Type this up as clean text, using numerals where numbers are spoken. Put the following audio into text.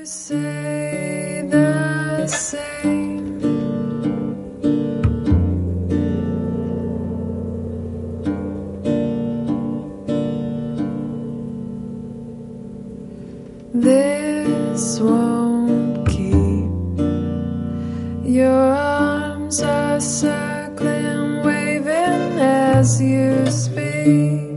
say the same. This won't keep. Your arms are circling, waving as you speak.